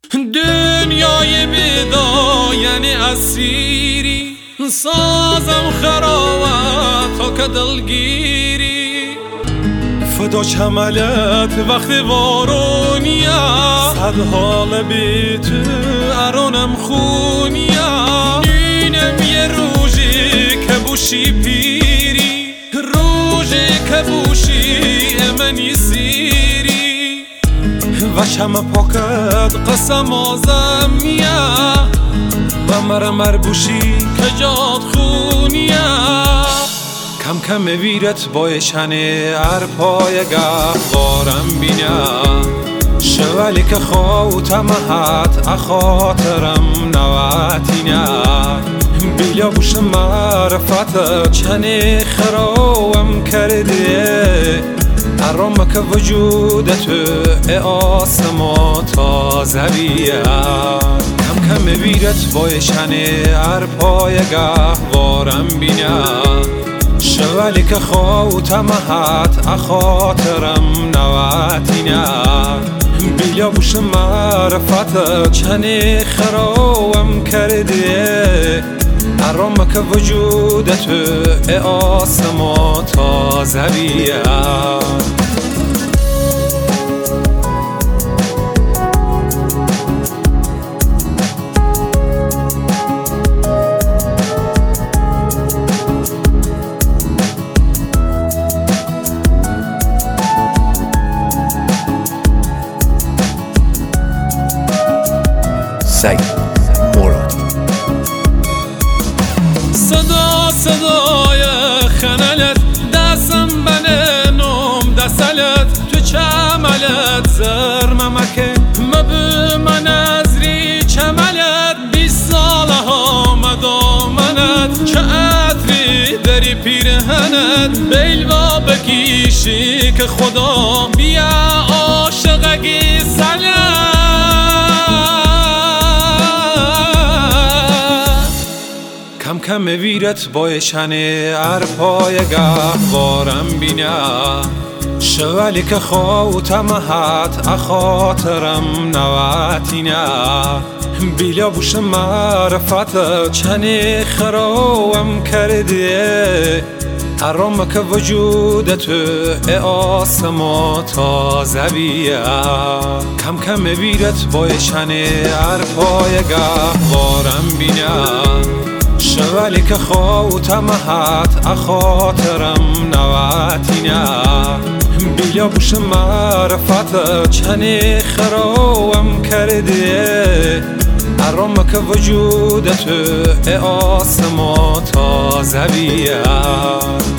دنیای بیدا یعنی اسیری، سازم خراوت تا که دلگیری. فدا چملت وقتی وارونیا، صد حال بی تو ارونم خونیا. نینم یه روژی که بوشی پیری، روژی که بوشی امنی سیری. و شم پاکت قسم آزم میا، و مرمر بوشی که جاد خونیا. کم کم ویرت بایشنه ارپای گهوارم بینه، شوالی که خواهتم هت اخاطرم نواتینه. بیلا بوش معرفت چنی خراوم کرده، ارام که وجودت آسما تازویه. کم کم ویرت بایشنه ارپای گهوارم بینه، شوالی که خواهتم هت اخاطرم نواتینه. بیلا بوش معرفت چنی خراوم کرده، ارام که وجودت آسما تازویه. سعید مرادی. صدا صدای خنلت دستم بننم دستلت تو چملت زرممکه مبه من ازری چملت 20 ساله ها مدامنت چه عطری دری پیرهنت بیلوا بکیشی که خدا بیا عاشقگی سلت. کم کم ویرت بایشنه ارپای گهوارم بینه، شوالی که خواهتم هت اخاطرم نواتینه. بیلا بوش معرفت چنی خراوم کرده، ارام که وجودت آسما تازویه. کم کم ویرت بایشنه ارپای گهوارم بینه، شوالی که خواهتم هت اخاطرم نواتینه. بیلا بوش معرفت چنی خراوم کرده، ارام که وجودت آسما تازویه.